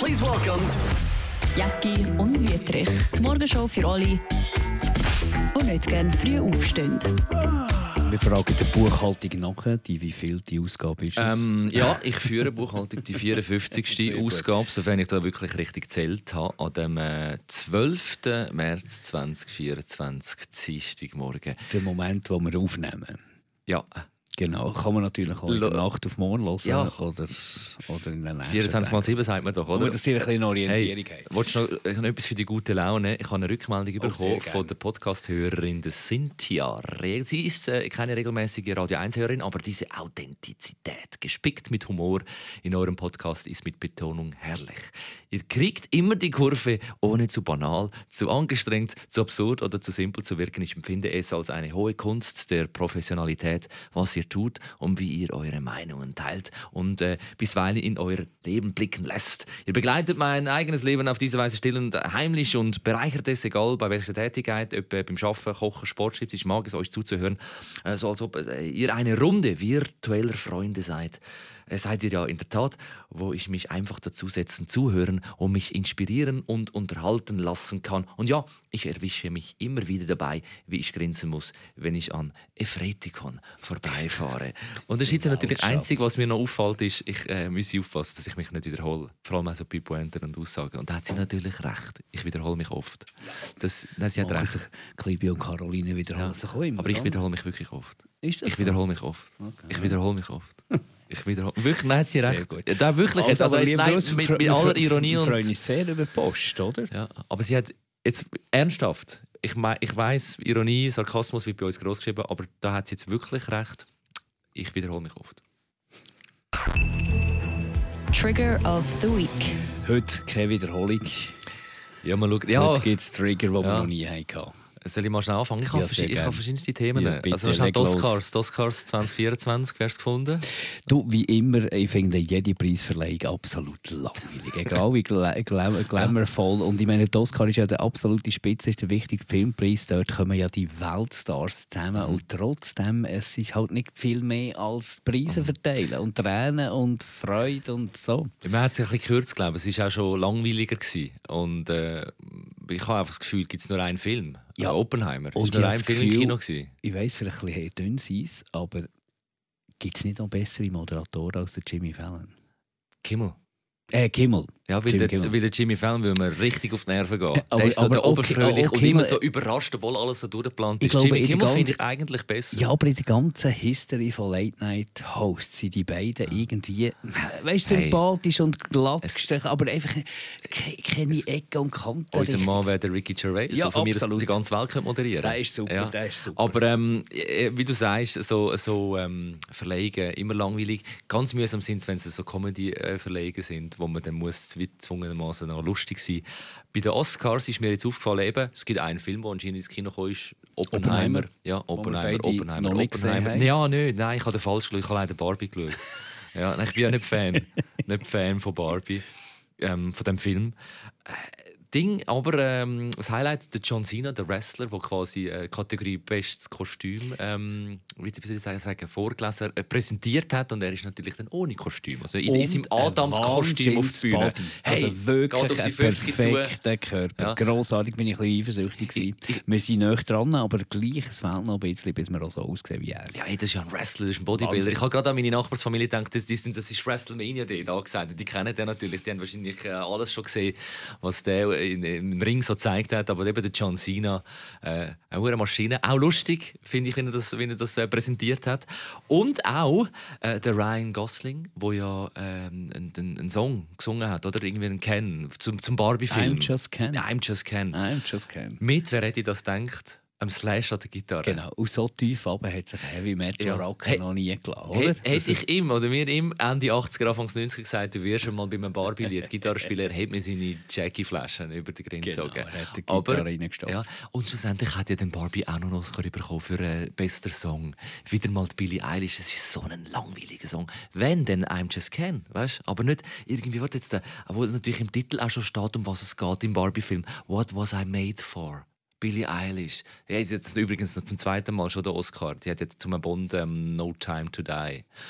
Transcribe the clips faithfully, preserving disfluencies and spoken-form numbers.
Please welcome Jacki und Wüthrich. Die Morgenshow für alle, die nicht gerne früh aufstehen. Wir fragen der Buchhaltung nachher, die wie viel die Ausgabe ist. Ähm, ja, ich führe Buchhaltung, die vierundfünfzigste Ausgabe, sofern ich da wirklich richtig gezählt habe, an dem äh, zwölften März zweitausendvierundzwanzig, Dienstagmorgen. Der Moment, wo wir aufnehmen. Ja. Genau, kann man natürlich auch in der Nacht auf morgen hören Ja. oder, oder in den nächsten vierundzwanzig mal sieben sagt man doch, oder? Nur, dass ihr ein bisschen Orientierung hey, habt. willst du noch, ich habe noch etwas für die gute Laune? Ich habe eine Rückmeldung Oh, bekommen von der Podcast-Hörerin Cynthia. Sie ist äh, keine regelmäßige Radio eins Hörerin, aber diese Authentizität, gespickt mit Humor in eurem Podcast, ist mit Betonung herrlich. Ihr kriegt immer die Kurve, ohne zu banal, zu angestrengt, zu absurd oder zu simpel zu wirken. Ich empfinde es als eine hohe Kunst der Professionalität, was ihr tut und wie ihr eure Meinungen teilt und äh, bisweilen in euer Leben blicken lässt. Ihr begleitet mein eigenes Leben auf diese Weise still und heimlich und bereichert es, egal bei welcher Tätigkeit, ob äh, beim Arbeiten, Kochen, Sport. Ich mag es, euch zuzuhören, äh, so als ob äh, ihr eine Runde virtueller Freunde seid. Äh, seid ihr ja in der Tat, wo ich mich einfach dazusetzen, zuhören und mich inspirieren und unterhalten lassen kann. Und ja, ich erwische mich immer wieder dabei, wie ich grinsen muss, wenn ich an Efretikon vorbeifahre. Und das ist jetzt natürlich einzig, was mir noch auffällt, ist, ich äh, muss aufpassen, dass ich mich nicht wiederhole. Vor allem also bei Pointen und Aussagen. Und da hat sie natürlich recht. Ich wiederhole mich oft. Das, nein, sie hat recht. Sich Klibi und Caroline wiederholen Ja, sich auch immer. aber ich wiederhole mich wirklich oft. Ist das Ich so? wiederhole mich oft. Okay. Ich wiederhole mich oft. Ich wiederhole wirklich, nein, hat sie Sehr recht. gut. Ja, da wirklich. Also, Also, aber jetzt, lieber nein, Bruce, mit, wir- mit wir- aller Ironie Wir und freuen uns sehr über die Post, oder? ja, aber sie hat jetzt ernsthaft. Ich, mein, ich weiss, Ironie, Sarkasmus wird bei uns groß geschrieben, aber da hat sie jetzt wirklich recht. Ich wiederhole mich oft. Trigger of the Week. Heute keine Wiederholung. Ja, mal schauen. Ja, Heute gibt es Trigger, die wir Ja. noch nie hatten. soll ich mal schnell anfangen? Ich habe, Ja, verschi- sehr ich gern. habe verschiedenste Themen. Ja, bitte, also schnell leg die los. Oscars. Die Oscars zwanzig vierundzwanzig, wer hast du gefunden? Du, wie immer, ich finde jede Preisverleihung absolut langweilig. Egal wie gla gla glamourvoll. Und ich meine, die Oscar ist ja der absolute Spitze, ist der wichtige Filmpreis. Dort kommen ja die Weltstars zusammen. Mhm. Und trotzdem, es ist halt nicht viel mehr als Preise verteilen. Und Tränen und Freude und so. Man hat es ein bisschen gekürzt, glaube ich. Es war auch schon langweiliger gewesen. Und äh, ich habe einfach das Gefühl, gibt es nur einen Film. Ja. Äh, Oppenheimer. Und Es war nur ich ein habe Film das im Gefühl- Kino gewesen. Ich weiss, vielleicht ein bisschen dünn Eis, aber gibt es nicht noch bessere Moderatoren als der Jimmy Fallon? Kimmel. Äh, Kimmel. Ja, weil Jimmy der, Kimmel. weil der Jimmy Fallon will mir richtig auf die Nerven gehen. Aber- der ist so aber der auch- oberfröhlich auch und Kimmel- immer so überrascht, obwohl alles so durchgeplant Ich ist. glaube, Jimmy in der Kimmel ganzen- finde ich eigentlich besser. Ja, aber in der ganzen History von Late Night Hosts sind die beiden irgendwie, weißt du, Hey. sympathisch und glatt Es- gestrichen, aber einfach ke keine Ecken und Kanten. Unser richtig. Mann wäre der Ricky Gervais, Ja, der von mir das absolut. die ganze Welt könnte moderieren Der ist super, Ja. der ist super. Aber ähm, äh, wie du sagst, so, so ähm, Verleihungen, immer langweilig. Ganz mühsam sind es, wenn es so Comedy-Verleihungen sind, wo man dann muss gezwungenermaßen noch lustig sein. Bei den Oscars ist mir jetzt aufgefallen, eben, es gibt einen Film, der anscheinend ins Kino gekommen ist, Oppenheimer. Oppenheimer. Ja, Wo wir Oppenheimer, beide Oppenheimer, noch nicht gesehen Oppenheimer. haben. Ja, nicht, nein, ich habe den falsch geschaut, ich habe leider Barbie geschaut. Ja, nein, ich bin ja nicht Fan, nicht Fan von Barbie, ähm, von dem Film. Äh, Ding, aber ähm, das Highlight, der John Cena, der Wrestler, der quasi äh, Kategorie Bestes Kostüm, ähm, wie soll ich sagen, sagen vorgelesen, äh, präsentiert hat, und er ist natürlich dann ohne Kostüm, also in, in seinem Und ein Adams-Kostüm auf der Bühne. Wahnsinns-Body. Hey, Also wirklich geht auf die ein fünfzig zu. perfekter Körper. Ja. Grossartig, bin ich ein bisschen eifersüchtig gewesen. Ich- ich- Wir sind näher dran, aber gleich, es fehlt noch ein bisschen, bis wir auch so aussehen wie er. Ja, hey, das ist ja ein Wrestler, das ist ein Bodybuilder. Wahnsinn. Ich habe gerade an meine Nachbarsfamilie gedacht, das, das, das ist WrestleMania Day da gesagt. Die kennen den natürlich, die haben wahrscheinlich äh, alles schon gesehen, was der in, im Ring so gezeigt hat. Aber eben der John Cena, äh, auch eine Maschine, auch lustig, finde ich, wenn er das, wenn er das äh, präsentiert hat. Und auch äh, der Ryan Gosling, der ja ähm, einen, einen, einen Song gesungen hat, oder irgendwie einen Ken zum, zum Barbie-Film. I'm just Ken. Ja, I'm just Ken. I'm just Ken. Mit, wer hätte das gedacht? Am Slash an der Gitarre. Genau, und so tief runter hat sich Heavy Metal Ja. Rock Hey, noch nie gelassen, Hey, oder? hätte ich ihm oder mir ihm Ende achtziger, Anfang neunziger gesagt, du wirst schon mal bei einem Barbie-Lied Gitarre spielen, er hat mir seine Jackie-Flaschen über die Grenze Genau, gezogen. er hat die Aber- Gitarre reingestopft. Ja, und schlussendlich hat ja den Barbie auch noch einen Oscar bekommen für einen besten Song. Wieder mal die Billie Eilish, es ist so ein langweiliger Song. Wenn, dann I'm Just Ken, weißt? Aber nicht irgendwie, warte jetzt, wo natürlich im Titel auch schon steht, um was es geht im Barbie-Film. What was I made for? Billie Eilish. Ja, ist jetzt übrigens noch zum zweiten Mal schon der Oscar. Die hat jetzt zum Bond ähm, No Time to Die.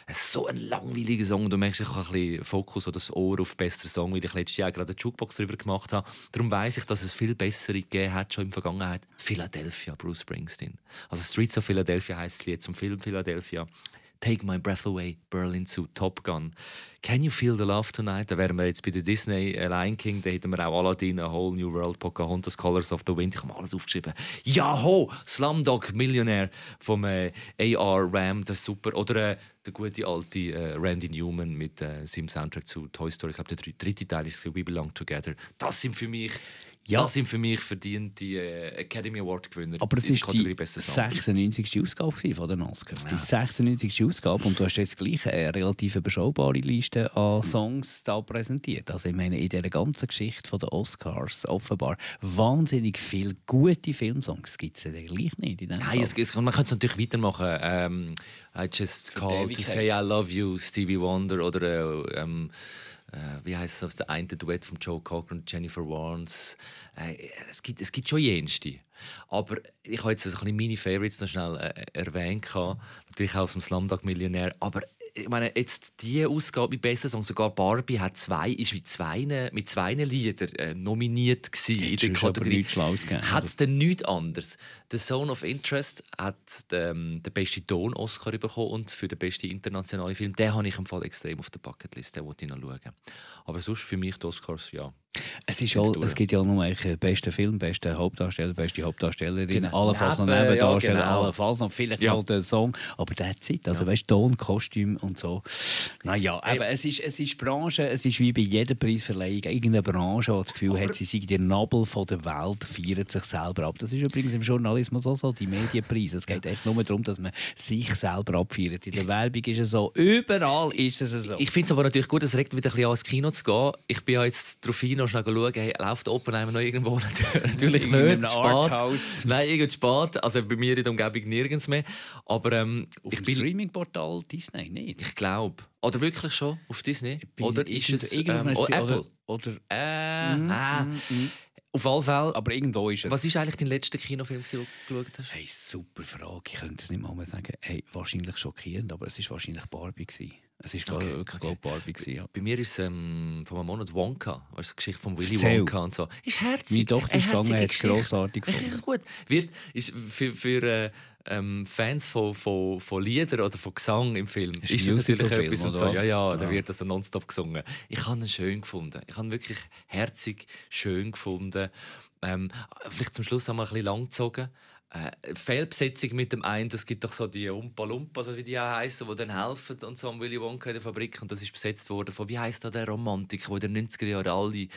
so ein langweiliger Song. Und du merkst, ich habe ein bisschen Fokus oder das Ohr auf besseren Song, weil ich letztes Jahr gerade eine Jukebox darüber gemacht habe. Darum weiss ich, dass es viel bessere gegeben hat, schon in der Vergangenheit. Philadelphia, Bruce Springsteen. Also Streets of Philadelphia heisst das Lied zum Film Philadelphia. Take My Breath Away, Berlin zu Top Gun. Can You Feel the Love Tonight? Da wären wir jetzt bei der Disney Lion King, da hätten wir auch Aladdin, A Whole New World, Pocahontas, Colors of the Wind. Ich habe alles aufgeschrieben. Jaho! Slumdog Millionaire vom äh, A R Ram, das ist super. Oder äh, der gute alte äh, Randy Newman mit äh, seinem Soundtrack zu Toy Story. Ich glaube, der dritte Teil ist We Belong Together. Das sind für mich... Ja. Das sind für mich verdiente äh, Academy Award Gewinner. Aber es war die sechsundneunzigste Ausgabe von den Oscars. Ja. Die sechsundneunzigste Ausgabe. Und du hast jetzt gleich eine relativ überschaubare Liste an Songs da präsentiert. Also ich meine, in dieser ganzen Geschichte der Oscars offenbar wahnsinnig viele gute Filmsongs gibt es ja gleich nicht. In Nein, es, es, man kann es natürlich weitermachen. Ähm, I just called to say I love you, Stevie Wonder. Oder äh, ähm, Uh, wie heisst es auf der einen Duett von Joe Cocker und Jennifer Warnes? Uh, es, gibt, es gibt schon jenste. Aber ich habe jetzt ein bisschen meine Favorites noch schnell äh, erwähnt. Natürlich auch aus dem Slumdog Millionär. Aber ich meine, jetzt diese Ausgabe mit besten Songs, sogar Barbie hat zwei, ist mit zwei, mit zwei Liedern äh, nominiert gewesen in der Kategorie. Hat es denn nichts anderes? «The Zone of Interest» hat den, den besten Ton-Oscar bekommen und für den besten internationalen Film. Den habe ich im Fall extrem auf der Bucketlist, den wollte ich noch schauen. Aber sonst für mich die Oscars, ja. Es, ist all, es gibt ja nur den besten Film, besten Hauptdarsteller, beste Hauptdarstellerin, genau. allenfalls noch Nebendarsteller, ja, genau. allenfalls noch vielleicht ja. noch den Song. Aber that's it. Also ja. weißt, Ton, Kostüm und so. Naja, hey. aber es ist, es ist Branche, es ist wie bei jeder Preisverleihung, irgendeine Branche, die das Gefühl aber hat, sie sei der Nabel von der Welt, feiert sich selber ab. Das ist übrigens im Journalismus auch so, die Medienpreise. Es geht echt nur darum, dass man sich selber abfeiert. In der Werbung ist es so, überall ist es so. Ich finde es aber natürlich gut, es regt wieder ein bisschen an, ins Kino zu gehen. Ich bin ja jetzt darauf hin, noch schnell schauen, hey, läuft Oppenheimer noch irgendwo? Natürlich nicht, spät. Nein, irgendwie spät. Also bei mir in der Umgebung nirgends mehr. Aber, ähm, auf ich dem bin... Streaming-Portal Disney nicht? Ich glaube. Oder wirklich schon auf Disney? Oder ist es ähm, oh, Apple? Oder... Äh, mm, ah. mm, mm. Auf alle Fälle. Aber irgendwo ist es. Was ist eigentlich dein letzter Kinofilm, den du geschaut hast? Hey, super Frage. Ich könnte es nicht mal mehr sagen. Hey, wahrscheinlich schockierend, aber es war wahrscheinlich Barbie gewesen. Es war okay, wirklich okay. Barbie gewesen, ja. Bei mir ist es ähm, vor einem Monat Wonka, weißt, die Geschichte von Willy Erzähl. Wonka und so. Ist herzig. Meine Tochter ist gegangen, hat es grossartig gefunden. Gut. Wird, ist für, für äh, ähm, Fans von, von, von Liedern oder von Gesang im Film ist, ist das natürlich Film, etwas. Und so. Ja, ja, ja, da wird das nonstop gesungen. Ich habe ihn schön gefunden. Ich habe ihn wirklich herzig schön gefunden. Ähm, vielleicht zum Schluss haben wir ein bisschen lang gezogen. Äh, Fehlbesetzung mit dem einen, es gibt doch so die Umpa Lumpa, so wie die auch heissen, die dann helfen und so am Willy Wonka in der Fabrik, und das ist besetzt worden von, wie heisst da der Romantiker, wo in den neunziger Jahren alle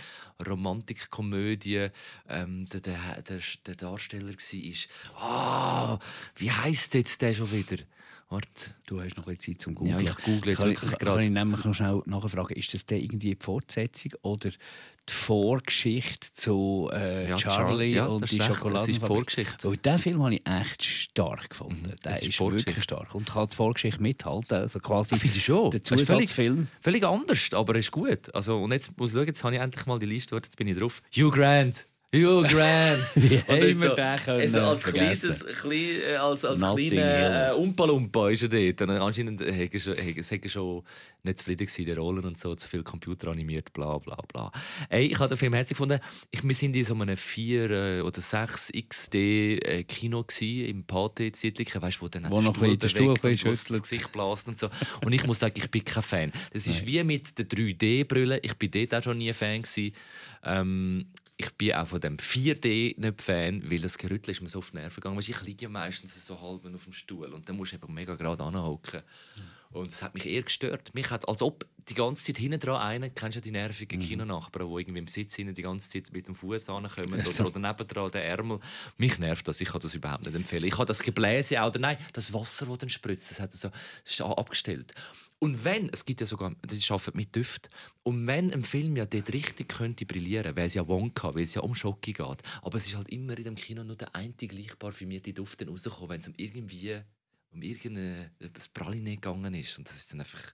Romantikkomödien ähm, der, der, der, der Darsteller war. Ah, wie heisst jetzt der schon wieder? Warte. Du hast noch ein bisschen Zeit zum Googlen. Ja, ich google jetzt kann, wirklich gerade. Kann ich nämlich noch schnell nachfragen, ist das denn irgendwie die Fortsetzung oder die Vorgeschichte zu äh, ja, Charlie ja, und die Schokoladenfabrik? Das ist die Vorgeschichte. Weil diesen Film habe ich echt stark gefunden. Mhm, der ist, ist wirklich stark und kann die Vorgeschichte mithalten. Also quasi finde ich schon. Der Zusatzfilm. Völlig, völlig anders, aber er ist gut. Also, und jetzt muss ich schauen, jetzt habe ich endlich mal die Liste, jetzt bin ich drauf. Hugh Grant. Hugh Grant! Wie haben wir so, den können also als kleines, klein, als, als kleiner äh, Umpa-Lumpa ist er dort. Und anscheinend war er schon, er schon nicht zufrieden mit den Rollen und so, zu viel Computer animiert, bla bla bla. Ey, ich habe den Film herzlich gefunden. Ich, wir waren in so einem vier äh, oder sechs X D äh, Kino gsi, im Pate-Zietliken, weißt du, wo dann wo noch ein Stuhl bewegt und das Gesicht blast und so. Und ich muss sagen, ich bin kein Fan. Das ist Nein. wie mit den drei D-Brillen. Ich war dort auch schon nie ein Fan gewesen. Ähm, Ich bin auch von dem vier D nicht Fan, weil das Gerüttel ist mir so auf die Nerven gegangen. Ich liege ja meistens so halb auf dem Stuhl und dann musst du eben mega gerade anhocken. Und das hat mich eher gestört. Mich hat, als ob die ganze Zeit hinten dran einer, kennst du die nervigen mhm. Kinonachbarn, die irgendwie im Sitz hinten die ganze Zeit mit dem Fuß ankommen oder, oder nebendran den Ärmel. Mich nervt das, ich kann das überhaupt nicht empfehlen. Ich habe das Gebläse auch, oder nein, das Wasser, das dann spritzt, das, hat so, das ist abgestellt. Und wenn, es gibt ja sogar, die arbeiten mit Düft, und wenn ein Film ja dort richtig könnte brillieren, wäre es ja Wonka, weil es ja um Schocke geht. Aber es ist halt immer in dem Kino nur der einzige gleichbar firmierte Duft rausgekommen, wenn es um irgendwie um irgendein Praline gegangen ist. Und das ist dann einfach...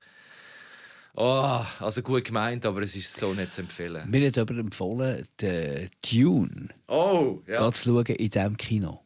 Oh, also gut gemeint, aber es ist so nicht zu empfehlen. Mir hat jemand empfohlen, den Dune oh, ja. zu schauen in diesem Kino.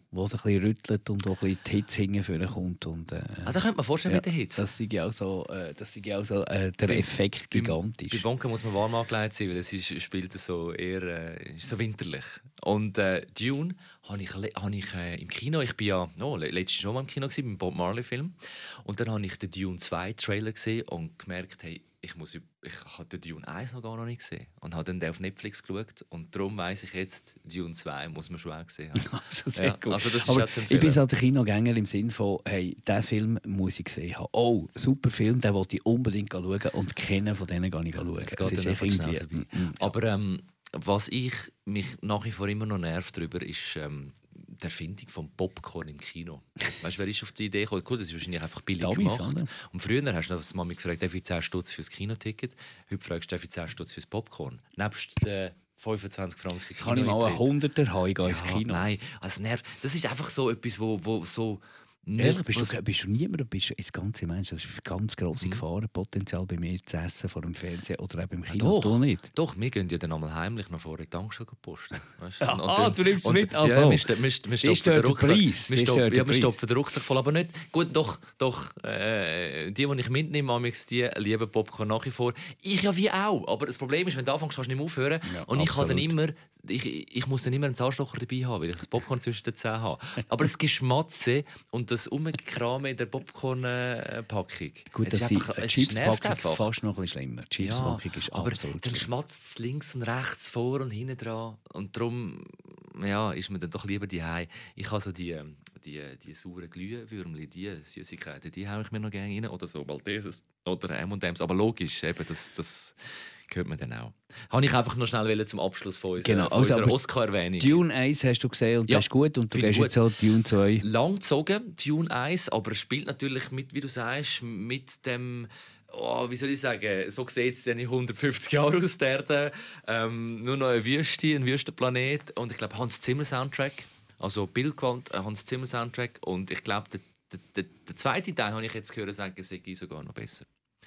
wo es ein bisschen rüttelt und auch ein bisschen die Hitze hinkommt. Und, äh, also könnte man vorstellen, ja, mit der Hitze. Das ist ja auch so, äh, das ist ja auch so äh, der Effekt gigantisch. Bei Wonka muss man warm angelegt sein, weil es ist, spielt so eher äh, ist so winterlich. Und äh, Dune habe ich, hab ich äh, im Kino, ich bin ja oh, letztes schon mal im Kino gewesen, beim Bob Marley Film. Und dann habe ich den Dune zwei Trailer gesehen und gemerkt, hey, ich muss, ich habe den Dune eins noch gar noch nicht gesehen und habe dann den auf Netflix geschaut und darum weiss ich jetzt, Dune zwei muss man schon auch gesehen haben. Also sehr ja, gut. Also das ist aber zu ich bin halt ein Kinogänger im Sinne von, hey, diesen Film muss ich gesehen haben. Oh, super Film, den wollte ich unbedingt schauen und keinen von denen gehe ich schauen. Es geht dann einfach schnell vorbei. Aber ähm, was ich mich nach wie vor immer noch nervt darüber ist ähm, die Erfindung von Popcorn im Kino. Weißt du, wer ist auf die Idee gekommen? Gut, das ist wahrscheinlich einfach billig Damis, gemacht. oder? Und früher hast du noch mal gefragt, darf ich zehn Stutz fürs Kinoticket? Heute fragst du, darf ich zehn Stutz fürs Popcorn? Nebst den fünfundzwanzig Franken Kino. Kann ich mal einen Hunderter haben, ich gehe ins Kino? Nein, also nervt. Das ist einfach so etwas, wo, wo so... Ehrlich, bist, du, bist du niemand, bist du ins ganze Mensch. Das ist eine ganz grosse mhm. Gefahrenpotenzial bei mir zu essen vor dem Fernsehen oder eben im Kino. Ja, doch, nicht. Doch, wir gehen ja dann einmal heimlich noch vor der Tankstelle posten. Weißt? Ah, und, und dann, du nimmst es mit? Also. Ja, wir, st wir, st wir stopfen den Rucksack. Wir, stopp, ja, wir stopfen den Rucksack voll, aber nicht. Gut, doch, doch äh, die, die ich mitnehme, die lieben Popcorn nach wie vor. Ich ja wie auch. Aber das Problem ist, wenn du anfängst, kannst du nicht mehr aufhören. Ja, und ich kann dann immer, ich, ich muss dann immer einen Zahnstocher dabei haben, weil ich das Popcorn zwischen den Zähnen habe. Aber das Geschmatze und das Umgekrame in der Popcorn-Packung. Gut, es das ist eine Chips-Packung fast noch ein bisschen schlimmer. Die Chips-Packung ja, ist aber absolut dann schmatzt es links und rechts vor und hinten dran. Und darum ja, ist man dann doch lieber daheim. Ich habe so die, die, die sauren Glühwürmchen, die Süßigkeiten, die habe ich mir noch gerne rein. Oder so Maltesers oder M und M's. Aber logisch, eben, das, das hört man dann auch. Habe ich einfach noch schnell zum Abschluss von unserer, genau, von also, unserer Oscar-Erwähnung. Dune eins hast du gesehen und ja, das ist gut. Und du gehst gut. jetzt so Dune zwei. Lang gezogen, Dune eins, aber es spielt natürlich mit, wie du sagst, mit dem... Oh, wie soll ich sagen, so sieht es in hundertfünfzig Jahren aus, der Erde. Ähm, nur noch eine Wüste, ein Wüstenplanet. Und ich glaube, Hans Zimmer Soundtrack. Also Bildquant, Hans Zimmer Soundtrack. Und ich glaube, der, der, der zweite Teil, habe ich jetzt gehört, sagen, sei sogar noch besser.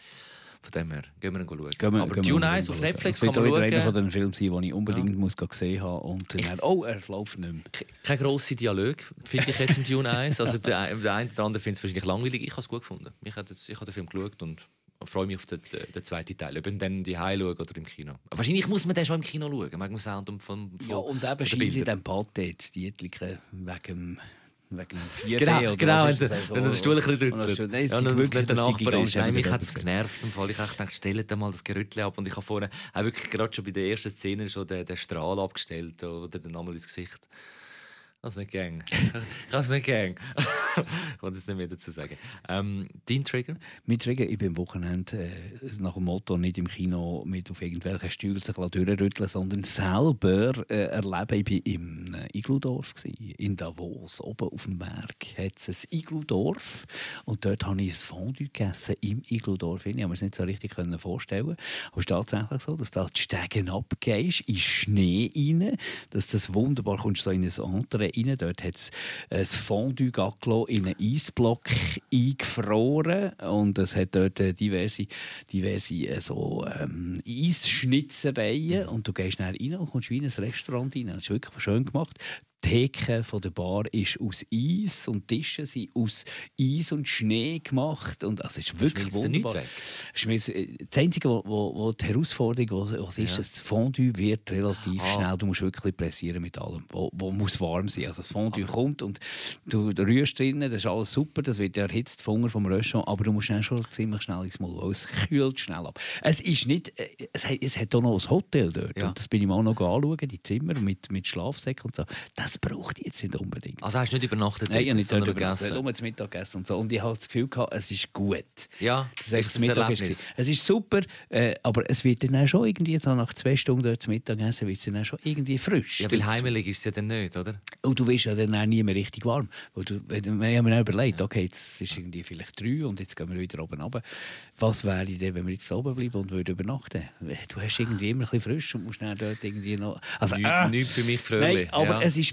Von dem her, gehen wir ihn schauen. Gehen wir, aber gehen Dune eins auf Netflix kann kann man schauen. Das schauen. wird einer von den Filmen sein, den ich unbedingt ja. muss gesehen haben und dann, oh, er läuft nicht mehr. Kein grosser Dialog, finde ich jetzt im Dune eins. Also der, der eine oder andere findet es wahrscheinlich langweilig. Ich habe es gut gefunden. Ich habe, jetzt, ich habe den Film geschaut und freue mich auf den, den, den zweiten Teil. Ob ich dann die Heim schaue oder im Kino. Wahrscheinlich muss man den schon im Kino schauen, wegen dem Sound und von, von ja, und eben scheint sie dann Pate, die Etliche, wegen wegen dem vier D genau, oder genau, was wenn, so, wenn der Stuhl ein bisschen drückt. Nein, ja, und wirklich, nicht der Nachbar ist. Nein, mich hat es gesehen. genervt. Im Fall. Ich dachte, stellt mal das Gerüttel ab. Und ich habe vorher auch wirklich gerade schon bei der ersten Szene schon den, den Strahl abgestellt oder den Namen ins Gesicht. Das ist nicht gang. Ich kann es nicht gang. Ich wollte es nicht mehr dazu sagen. Ähm, dein Trigger? Mein Trigger, ich bin am Wochenende äh, nach dem Motto nicht im Kino mit auf irgendwelchen Stühlen sich durchrütteln, sondern selber äh, erleben. Ich war im äh, Igludorf, in Davos. Oben auf dem Berg hat es ein Igludorf. Und dort habe ich ein Fondue gegessen im Igludorf. Ich konnte mir es nicht so richtig vorstellen. Aber es ist tatsächlich so, dass du die Stegen abgehst, in Schnee rein, dass das wunderbar kommst, so in ein Entree rein. Dort hat es ein Fondue Gaclo in einen Eisblock eingefroren und es hat dort diverse, diverse äh, so, ähm, Eisschnitzereien und du gehst dann rein und kommst wie in ein Restaurant rein. Das ist wirklich schön gemacht. Die Theke von der Bar ist aus Eis und die Tische sind aus Eis und Schnee gemacht. Und, also, es ist wirklich wunderbar. Das Einzige, wo, wo, wo die Herausforderung was ist, ja. dass das Fondue wird relativ Aha. schnell. Du musst wirklich pressieren mit allem. Wo, wo muss warm sein. Also das Fondue Aha. kommt und du rührst drinnen, das ist alles super, das wird ja erhitzt vom Restaurant, aber du musst dann schon ziemlich schnell ins Mal, weil es kühlt schnell ab. Es ist nicht, es hat, es hat auch noch ein Hotel dort. Ja. Und das bin ich mal noch anschauen, die Zimmer mit, mit Schlafsäcken und so. Das braucht ich jetzt nicht unbedingt. Also hast du nicht übernachtet? Nein, ich habe nicht dort übernachtet. Nur zum Mittag gegessen und so. Und ich habe das Gefühl gehabt, es ist gut. Ja, das, das ist das ist es ist super, äh, aber es wird dann auch schon irgendwie, dann nach zwei Stunden dort zum Mittagessen, wird es dann auch schon irgendwie frisch. Ja, weil heimelig ist es ja dann nicht, oder? Und du wirst ja dann auch nie mehr richtig warm. Weil du, wir haben mir überlegt, okay, jetzt ist irgendwie vielleicht drei und jetzt gehen wir wieder oben runter. Was wäre denn, wenn wir jetzt oben bleiben und würden übernachten? Du hast irgendwie immer ein bisschen frisch und musst dann dort irgendwie noch... Also, Nicht, äh, nicht für mich fröhlich. Nein, aber ja. es ist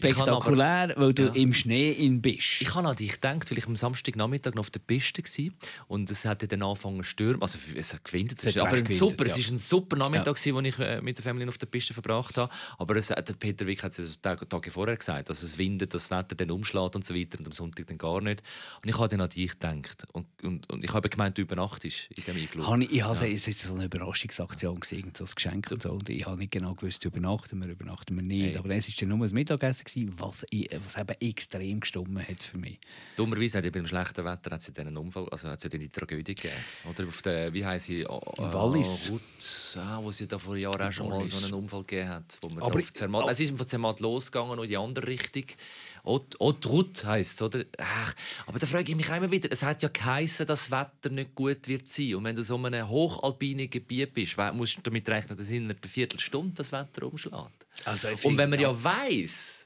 spektakulär, weil du ja. im Schnee in bist. Ich habe an dich gedacht, weil ich am Samstagnachmittag noch auf der Piste war und es hat dann angefangen zu stürmen. Also es hat gewindet, es aber ein super, ja. es war ein super Nachmittag, ja. den ich äh, mit der Familie auf der Piste verbracht habe. Aber es, äh, Peter Wick hat es Tage, Tage vorher gesagt, dass es windet, das Wetter dann umschlägt und so weiter und am Sonntag dann gar nicht. Und ich habe dann an dich gedacht und, und, und ich habe gemeint, du übernachtest in dem Iglu. Ich, ich habe ja. es jetzt so eine Überraschungsaktion gesehen, so ein Geschenk und so. Und ich habe nicht genau gewusst, übernachten wir, übernachten wir nicht. Hey. Aber es war dann nur ein Mittagessen gewesen, was, was eben extrem gestummen hat für mich. Dummerweise hat ja beim schlechten Wetter hat sie dann einen Unfall, also hat sie dann die Tragödie gegeben. Oder auf der, wie heisst sie? Oh, in Wallis. Route, ah, wo sie da vor Jahren auch schon mal so einen Unfall gegeben hat. Wo man aber auf Zermatt, also sie sind von Zermatt losgegangen und in die andere Richtung. Haute-Route heisst es, oder? Ach, aber da frage ich mich immer wieder, es hat ja geheissen, dass das Wetter nicht gut wird sein. Und wenn du so in einem hochalpinen Gebiet bist, musst du damit rechnen, dass in einer Viertelstunde das Wetter umschlägt. Also und wenn man ja, ja weiss,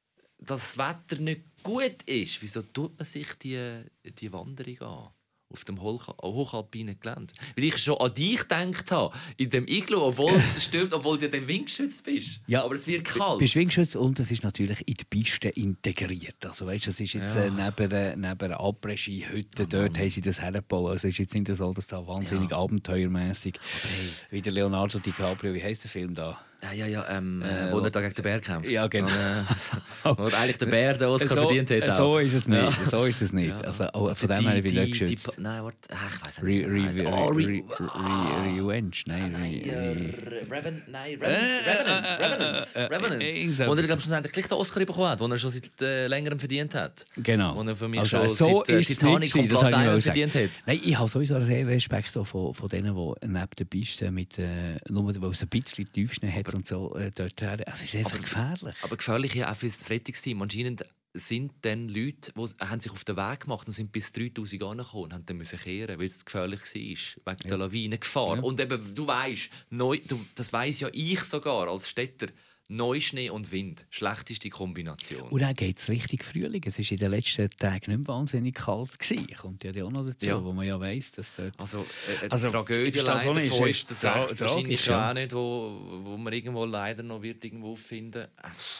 dass das Wetter nicht gut ist, wieso tut man sich die, die Wanderung an? Auf dem hochalpinen Gelände. Weil ich schon an dich gedacht habe, in dem Iglu, obwohl es stürmt, obwohl du dann windgeschützt bist. Ja, aber es wird kalt. Du bist windgeschützt und es ist natürlich in die Piste integriert. Also weißt, das ist jetzt ja. äh, neben einer neben Après-Ski-Hütte, ja, dort haben sie das hergebaut. Also es ist jetzt nicht so, dass da wahnsinnig ja. abenteuermäßig hey. wie der Leonardo DiCaprio, wie heisst der Film da? Ja, ja, ja, ähm, äh, wo er da gegen den Bär kämpft. Ja, genau. Wo eigentlich der Bär den Oscar so, verdient hat. So ist es nicht. Ja. So ist es nicht. Also, oh, von dem her bin ich nicht geschützt. Nein, warte, ich weiß nicht. Re, re, re, oh, re, re, re, Revenge? Nein, Revenant. Nein, Revenant. Revenant. Revenant. Wo er, glaube ich, schlussendlich gleich den Oscar bekommen hat, den er schon seit äh, längerem verdient hat. Genau. Wo er für mich also, schon so seit äh, Titanic und Blood Diamond verdient hat. Nein, ich habe sowieso sehr Respekt von, von denen, die neben der Piste mit, äh, nur weil es ein bisschen Tiefschnee hat und so, äh, also es ist einfach aber, gefährlich. Aber gefährlich ja auch für das Rettungsteam. Anscheinend sind dann Leute, die haben sich auf den Weg gemacht und sind bis dreitausend angekommen und haben dann müssen kehren, weil es gefährlich war, wegen ja. der Lawinengefahr. Ja. Und eben, du weißt, neu, du, das weiss ja ich sogar als Städter, Neuschnee und Wind, schlechteste Kombination. Und dann geht es richtig Frühling. Es war in den letzten Tagen nicht wahnsinnig kalt gewesen. Kommt ja auch noch dazu, ja. wo man ja weiss, dass dort... Also eine also, Tragödie leider so von ist das tra wahrscheinlich ja auch nicht, wo, wo man irgendwo leider noch wird irgendwo finden.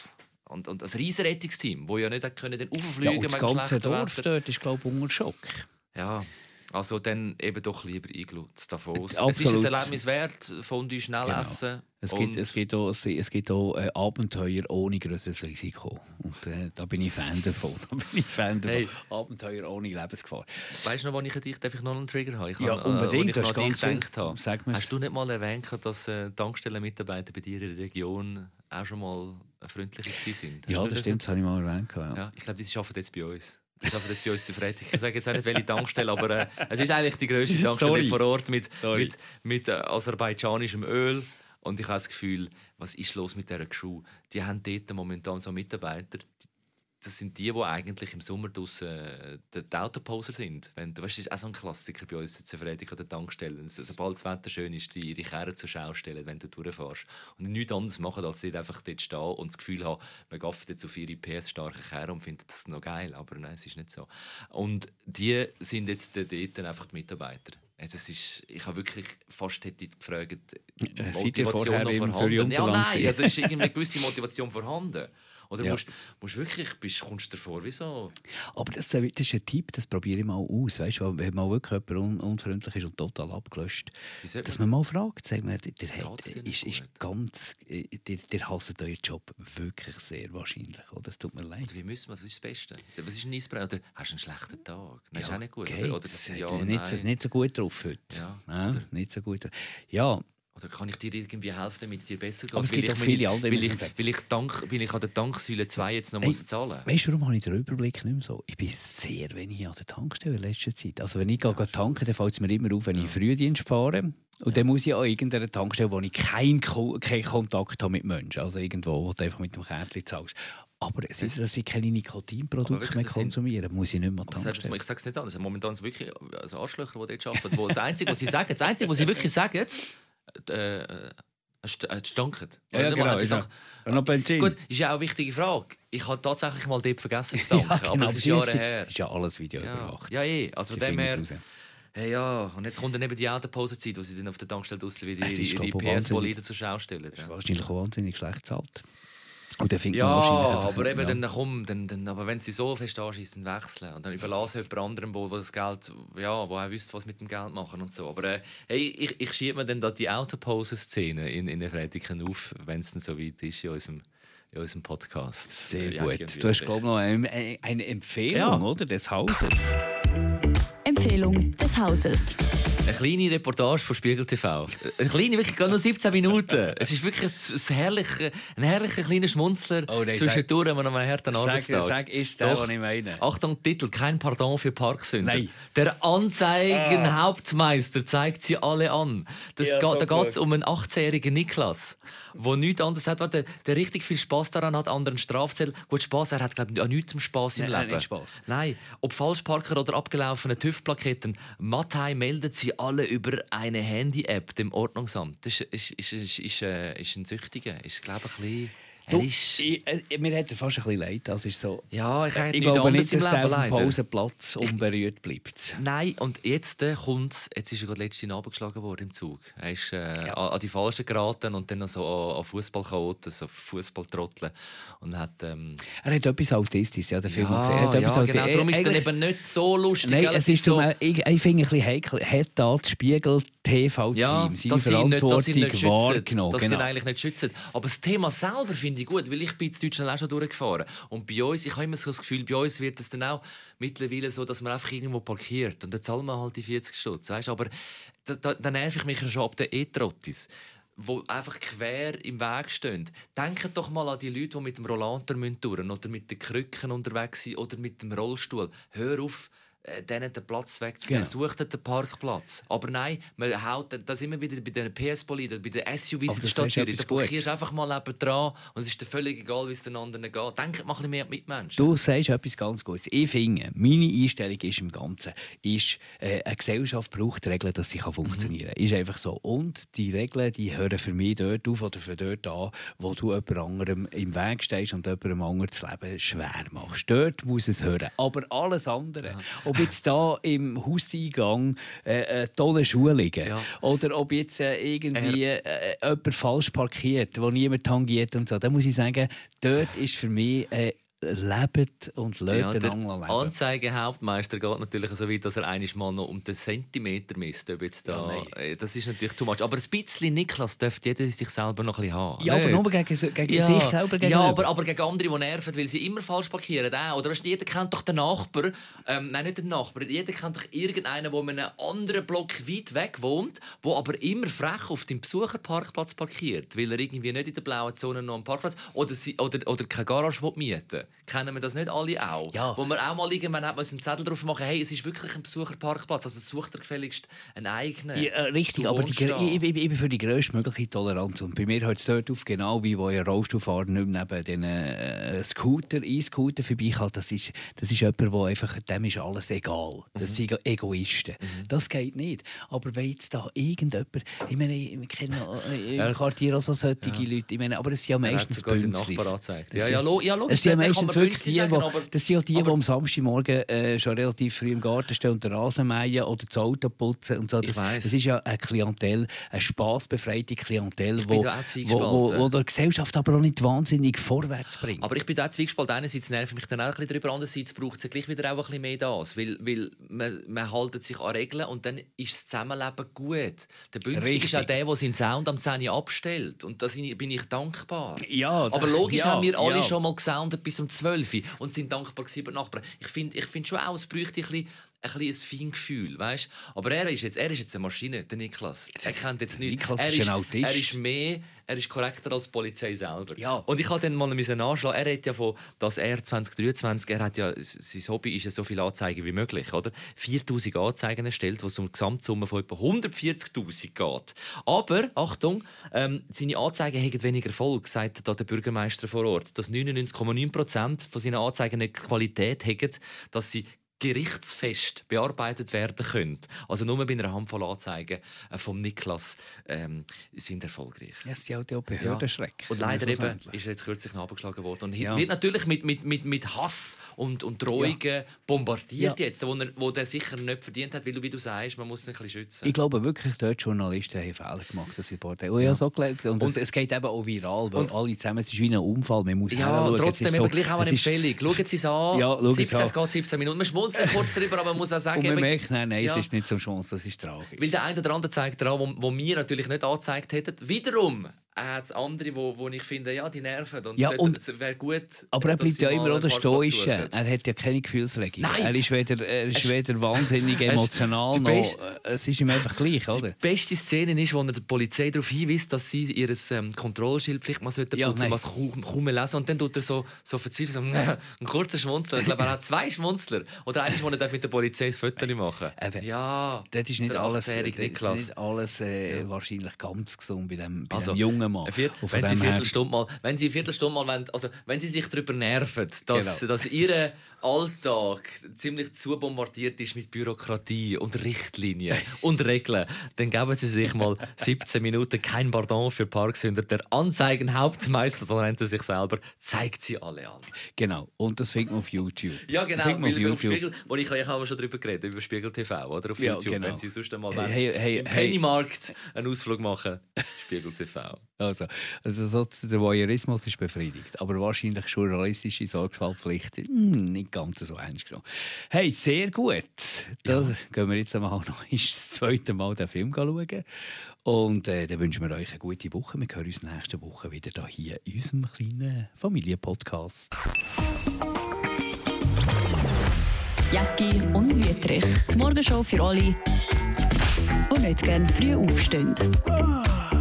Und, und das riesen Rettungsteam, das ja nicht können den auffliegen ja, das ganze Dorf Wetter. Dort ist, glaube ich, unter Schock. Ja. Also dann eben doch lieber Iglu zu Davos. Absolut. Es ist ein Erlebnis wert, Fondue schnell genau. essen. Es gibt, es gibt auch, es gibt auch äh, Abenteuer ohne grosses Risiko. Und äh, da bin ich Fan davon. Da bin ich Fan davon. Hey. Abenteuer ohne Lebensgefahr. Weißt du noch, wann ich dich, darf ich noch einen Trigger habe? Ich ja, habe, unbedingt. Äh, ich noch an dich gedacht habe. Hast du nicht mal erwähnt, dass äh, Tankstellenmitarbeiter bei dir in der Region auch schon mal freundlicher waren? Ja, das, das stimmt, das habe ich mal erwähnt. Ja. Ja, ich glaube, die arbeiten jetzt bei uns. Ich arbeite das bei uns zu Freitag. Ich sage jetzt auch nicht, welche Tankstelle, aber äh, es ist eigentlich die grösste Tankstelle Sorry. vor Ort mit, mit, mit äh, aserbaidschanischem Öl. Und ich habe das Gefühl, was ist los mit dieser Crew? Die haben dort momentan so Mitarbeiter, das sind die, die eigentlich im Sommer draussen äh, die Autoposer sind. Wenn, du weißt, das ist auch so ein Klassiker bei uns zu Freitag an der Tankstelle. Sobald das Wetter schön ist, die ihre Kerren zur Schau stellen, wenn du durchfährst. Und nichts anderes machen, als dort einfach dort stehen und das Gefühl haben, man gafft jetzt auf ihre P S-starken Kerren und findet das noch geil. Aber nein, es ist nicht so. Und die sind jetzt dort einfach die Mitarbeiter. Also es ist, ich habe wirklich fast hätte gefragt, Motivation noch vorhanden? Ja, nein, also ist irgendwie eine gewisse Motivation vorhanden. Oder ja. musst, musst wirklich, bist, kommst du dir vor wie so? Aber das, das ist ein Tipp, das probiere ich mal aus. Weißt, wenn mal wirklich jemand un unfreundlich ist und total abgelöscht, dass man mal fragt, sagt man, der, der, hat, ist, ist ganz, der, der hasst euren Job wirklich sehr wahrscheinlich. Oder? Das tut mir leid. Oder wie müssen wir, das ist das Beste. Was ist ein Eisbrei? Oder hast du einen schlechten Tag? Nein, ja, ist auch nicht gut. Okay. Oder, oder das, ja, nicht, nicht so gut drauf heute. Ja, ja, nicht so gut. Ja. Oder kann ich dir irgendwie helfen, damit es dir besser geht? Aber es gibt auch viele andere, weil ich, weil, ich Dank, weil ich an der Tanksäule zwei jetzt noch hey, muss zahlen muss. Weißt du, warum habe ich den Überblick nicht mehr so? Ich bin sehr wenig an der Tankstelle in letzter Zeit. Also wenn ich ja, gehe tanken, dann fällt es mir immer auf, wenn ja. ich Frühdienst fahre. Und ja. dann muss ich an irgendeiner Tankstelle, wo ich keinen kein Kontakt habe mit Menschen. Also irgendwo, wo du einfach mit dem Kärtchen zahlst. Aber es ist, dass ich keine Nikotinprodukte mehr konsumiere, muss ich nicht mehr tanken. Ich sage es nicht anders. Momentan sind wirklich also Arschlöcher, die dort arbeiten. Wo das Einzige, was sie sagen, das Einzige, was sie wirklich sagen, Äh, äh, stinken. Ja, ja, genau, ja. Und Benzin. Gut, ist ja auch eine wichtige Frage. Ich habe tatsächlich mal dort vergessen zu tanken, ja, genau, aber es ist Jahre her. Das ist ja alles Video ja. überwacht. Ja, eh. Also von dem her... Hey, ja, und jetzt kommt dann eben die Autopausenzeit, wo sie dann auf der Tankstelle draussen wieder ihre, ihre P S-Boliden zur Schau stellen. Das ist wahrscheinlich auch wahnsinnig schlecht bezahlt. Und dann findet Ja, man wahrscheinlich einfach, aber eben ja. dann, komm, dann, dann, aber wenn sie so fest anschießt, dann wechseln. Und dann überlasse jemand anderem, wo, wo das Geld, ja, wo auch wüsste, was mit dem Geld machen und so. Aber äh, hey, ich, ich schiebe mir dann da die Autopause-Szene in, in den Frediken auf, wenn es dann so weit ist in unserem, in unserem Podcast. Sehr Ja, gut. Du hast, glaube ich, noch eine, eine Empfehlung, Ja. oder, des Hauses. Empfehlung des Hauses. Eine kleine Reportage von Spiegel T V. Eine kleine, wirklich gar nur siebzehn Minuten. Es ist wirklich ein herrlicher, ein herrlicher kleiner Schmunzler Oh, nein, zwischendurch an einem harten Sag, Arbeitstag. sag, ist der, Doch. was ich meine. Achtung, Titel: Kein Pardon für Parksünder. Nein. Der Anzeigenhauptmeister zeigt sie alle an. Das Ja, geht, so da geht es gut. um einen achtzehnjährigen Niklas, der nichts anderes hat, der, der richtig viel Spass daran hat, anderen Strafzettel. Gut, Spass, er hat, glaube ich, an nichts Spass im Nein, nein, Leben. nicht Spass. Nein, ob Falschparker oder abgelaufene TÜV-Plaketten, Mattei meldet sie alle über eine Handy-App dem Ordnungsamt. Das ist, ist, ist, ist, äh, ist ein Süchtiger. Ist, glaube ich, ein bisschen... Du, Er ist... ich, äh, mir hat er fast ein bisschen leid. Das ist so. Ja, ich hätte Ich nichts glaube anderes nicht, dass im der Leben, auf dem leider. Pausenplatz unberührt bleibt. Nein, und jetzt äh, kommt jetzt ist er gerade letztens abgeschlagen worden im Zug. Er ist äh, Ja. an, an die Falschen geraten und dann noch so an, an Fußballchaoten, so Fußballtrotteln und hat ähm, Er hat etwas Autistisches, ja, der Film ja, gesehen. Er hat ja, etwas genau, Auti- darum ist es dann eigentlich- eben nicht so lustig. Nein, gell? es ist so, zum, ich, ich finde ein bisschen heikel. Hat da das Spiegel T V-Team ja, seine dass sie nicht, dass sie Verantwortung nicht schützen, wahrgenommen? dass sie ihn Genau. eigentlich nicht schützen. Aber das Thema selber finde ich gut, weil ich bin in Deutschland auch schon durchgefahren. Und bei uns, ich habe immer so das Gefühl, bei uns wird es dann auch mittlerweile so, dass man einfach irgendwo parkiert und dann zahlen wir halt die vierzig Stutz, weißt? Aber da, da, dann nerv ich mich ja schon ab den E-Trottis, die einfach quer im Weg stehen. Denkt doch mal an die Leute, die mit dem Rollator durch müssen oder mit den Krücken unterwegs sind oder mit dem Rollstuhl. Hör auf, äh, denen den Platz wegzunehmen. Genau. Sucht den Parkplatz. Aber nein, man haut, da sind wir wieder bei den P S-Boliden, bei den S U Vs Aber in der das Stadt ist Zürich. etwas Da parkierst du Gutes. einfach mal neben dran und es ist dir völlig egal, wie es den anderen geht. Denkt mal ein bisschen mehr an die Mitmenschen. Du sagst etwas ganz Gutes. Ich finde, meine Einstellung ist im Ganzen, ist, äh, eine Gesellschaft braucht Regeln, dass sie funktionieren kann. Ist einfach so. Und die Regeln, die hören für mich dort auf oder für dort an, wo du jemand anderem im Weg stehst und jemandem anderen das Leben schwer machst. Dort muss es hören. Aber alles andere, ob jetzt da im Hauseingang äh, eine tolle Schuhe liegen Ja. oder ob jetzt äh, irgendwie äh, jemand falsch parkiert, wo niemand tangiert und so, dann muss ich sagen, dort ist für mich äh, lebt und Ja, lasst der einander leben. Anzeigenhauptmeister geht natürlich so weit, dass er einiges mal noch um den Zentimeter misst. Ob jetzt da, Ja, äh, das ist natürlich too much. Aber ein bisschen Niklas dürfte jeder sich selber noch ein bisschen haben. Ja, aber Nicht? nur gegen, so- gegen Ja, sich selber gegenüber. ja aber, aber gegen andere, die nerven, weil sie immer falsch parkieren. Auch. Oder weißt, jeder kennt doch den Nachbar. Ähm, nein, nicht den Nachbar. Jeder kennt doch irgendeinen, der in einem anderen Block weit weg wohnt, der aber immer frech auf dem Besucherparkplatz parkiert, weil er irgendwie nicht in der blauen Zone noch einen Parkplatz oder, sie, oder, oder keine Garage mieten will. Kennen wir das nicht alle auch? Ja. Wo man auch mal irgendwann hat man einen Zettel drauf machen, hey, es ist wirklich ein Besucherparkplatz, also sucht er gefälligst einen eigenen. Ja, äh, richtig, Du aber die, wohnst gr- da. ich, ich, ich bin für die grösstmögliche Toleranz. Und bei mir hört es dort auf, genau wie wo ein Rollstuhlfahrer nicht mehr neben den äh, Scooter, E-Scooter vorbeikommt. Das ist, das ist jemand, der einfach, dem ist alles egal. Das sind Egoisten. Das geht nicht. Aber wenn jetzt da irgendjemand, ich meine, ich kenne äh, Ja. im Quartier auch so solche Leute, ich meine, aber es sind ja Er hat meistens sogar seinen Bünzlis. Nachbar angezeigt. Das Ja, sind- ja, lo, ja, logisch. Es sind ja dann kann meistens man wirklich die, Bünzli sagen, wo, aber- das sind ja die, die aber- am Samstagmorgen äh, schon relativ früh im Garten stehen und den Rasen mähen oder das Auto putzen und so. Ich Das, weiss. das ist ja eine Klientel, eine spassbefreite Klientel, bin wo, da auch wo, wo, zwiegespalten. wo der Gesellschaft aber auch nicht wahnsinnig vorwärts bringt. Aber ich bin da zwiegespalten. Einerseits nervt mich dann auch ein bisschen darüber, andererseits braucht es ja gleich wieder auch ein bisschen mehr das. Weil, weil man, man hält sich an Regeln und dann ist das Zusammenleben gut. Der Bünzli Richtig. ist auch der, der seinen Sound am zehn Uhr abstellt. Und da bin ich dankbar. Ja, Aber da- logisch ja, haben wir alle ja. schon mal gesoundet bis um zwölf Uhr und sind dankbar gewesen über die Nachbarn. Ich finde ich find schon auch, es bräuchte ein bisschen ein, bisschen ein Feingefühl, weißt? Aber er ist, jetzt, er ist jetzt eine Maschine, der Niklas. Er kennt jetzt nicht. Niklas er ist ein Autist. Er ist mehr, er ist korrekter als die Polizei selber. Ja. Und ich habe dann mal nachschlagen. Er hat ja von, dass er zwanzig dreiundzwanzig, er hat ja, sein Hobby ist ja so viele Anzeigen wie möglich, oder? viertausend Anzeigen erstellt, wo es um eine Gesamtsumme von etwa hundertvierzigtausend geht. Aber, Achtung, ähm, seine Anzeigen haben weniger Erfolg, sagt da der Bürgermeister vor Ort. Dass neunundneunzig Komma neun Prozent von seinen Anzeigen nicht die Qualität haben, dass sie gerichtsfest bearbeitet werden können. Also nur bei einer Handvoll Anzeigen äh, vom Niklas ähm, sind erfolgreich. Ja, es ist ja auch Behördenschreck. Ja. Und leider eben ist er jetzt kürzlich abgeschlagen worden. Und ja. wird natürlich mit, mit, mit, mit Hass und, und Drohungen ja. bombardiert ja. jetzt, wo, er, wo der sicher nicht verdient hat, weil du, wie du sagst, man muss ihn ein bisschen schützen. Ich glaube wirklich, dort Journalisten haben Fehler gemacht. Dass sie oh, ja. so gelernt. Und, und es, es geht eben auch viral, weil alle zusammen, es ist wie ein Unfall. Man muss ja, trotzdem so, eben gleich auch eine Empfehlung. Schauen Sie es an. Ja, siebzehn, es geht siebzehn Minuten. Man schmunzelt kurz darüber, aber man muss auch sagen... Und man merkt, nein, nein, ja. es ist nicht zum Schmunzeln, das ist tragisch. Weil der eine oder andere zeigt daran, wo, wo wir natürlich nicht angezeigt hätten. Wiederum hat es andere, wo, wo ich finde, ja, die nerven. Und ja, und es wäre gut... Aber er bleibt ja immer der Stoische. Er hat ja keine Gefühlsregung. Nein. Er ist weder, er ist weder wahnsinnig emotional, noch... Es ist ihm einfach gleich, oder? Die beste Szene ist, wo er die Polizei darauf hinweist, dass sie ihr ähm, Kontrollschild vielleicht mal putzen ja, sollten, was kaum, kaum mehr lesen. Und dann tut er so, so verzweifelt, so, ein kurzer Schmunzler. Ich glaube, er hat zwei Schmunzler. Oder einer, wo er mit der Polizei ein Foto machen darf. Ja, das ist nicht alles, das ist nicht alles äh, ja. wahrscheinlich ganz gesund bei dem, bei also, dem jungen Mann. Vier, wenn, Sie Viertelstunde mal, wenn Sie eine Viertelstunde mal wollen, also wenn Sie sich darüber nerven, dass, genau. dass Ihr Alltag ziemlich zu bombardiert ist mit Bürokratie und Richtlinien und Regeln, dann geben Sie sich mal siebzehn Minuten kein Pardon für Parksünder. Der Anzeigenhauptmeister, so nennt er sich selber, zeigt sie alle an. Genau, und das findet man auf YouTube. Ja, genau, weil auf YouTube. Spiegel, wo ich, ich habe schon darüber geredet, über Spiegel T V, oder? Auf ja, YouTube, genau. Wenn Sie sonst einmal hey, hey, im hey, Pennymarkt einen Ausflug machen, Spiegel T V. Also, also so, der Voyeurismus ist befriedigt, aber wahrscheinlich journalistische Sorgfaltspflicht hm, nicht ganz so ernst genommen. Hey, sehr gut. Das ja. gehen wir jetzt einmal noch das zweite Mal den Film schauen. Und äh, dann wünschen wir euch eine gute Woche. Wir hören uns nächste Woche wieder hier in unserem kleinen Familienpodcast. Jacki und Wüthrich. Die Morgenshow für alle, die nicht gerne früh aufstehen. Ah.